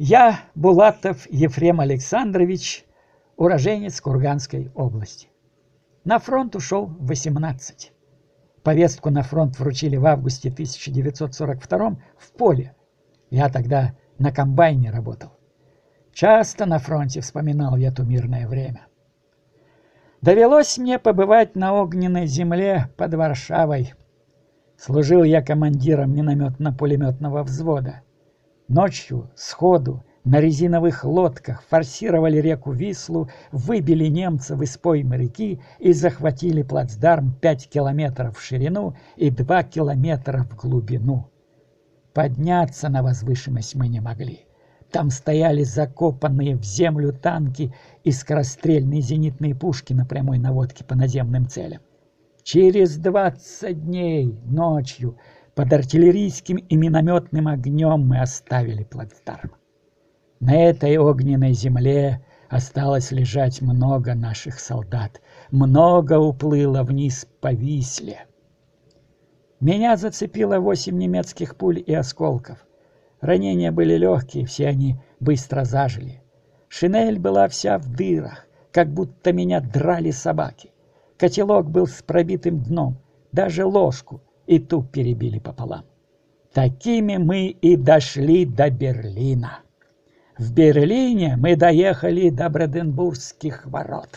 Я, Булатов Ефрем Александрович, уроженец Курганской области. На фронт ушел в 18. Повестку на фронт вручили в августе 1942 в поле. Я тогда на комбайне работал. Часто на фронте вспоминал я то мирное время. Довелось мне побывать на огненной земле под Варшавой. Служил я командиром минометно-пулеметного взвода. Ночью сходу на резиновых лодках форсировали реку Вислу, выбили немцев из поймы реки и захватили плацдарм 5 километров в ширину и 2 километра в глубину. Подняться на возвышенность мы не могли. Там стояли закопанные в землю танки и скорострельные зенитные пушки на прямой наводке по наземным целям. Через 20 дней ночью под артиллерийским и минометным огнем мы оставили плацдарм. На этой огненной земле осталось лежать много наших солдат. Много уплыло вниз по Висле. Меня зацепило 8 немецких пуль и осколков. Ранения были легкие, все они быстро зажили. Шинель была вся в дырах, как будто меня драли собаки. Котелок был с пробитым дном, даже ложку и ту перебили пополам. Такими мы и дошли до Берлина. В Берлине мы доехали до Бранденбургских ворот.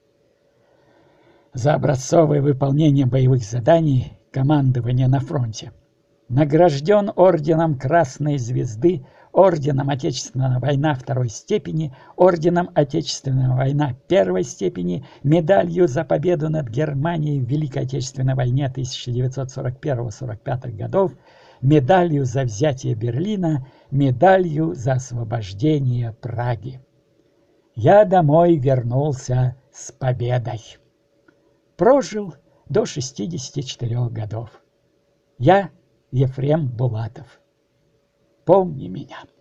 За образцовое выполнение боевых заданий командования на фронте награжден орденом Красной Звезды, орденом Отечественная война второй степени, орденом Отечественная война первой степени, медалью за победу над Германией в Великой Отечественной войне 1941-1945 годов, медалью за взятие Берлина, медалью за освобождение Праги. Я домой вернулся с победой. Прожил до 64 годов. Я Ефрем Булатов. Помни меня.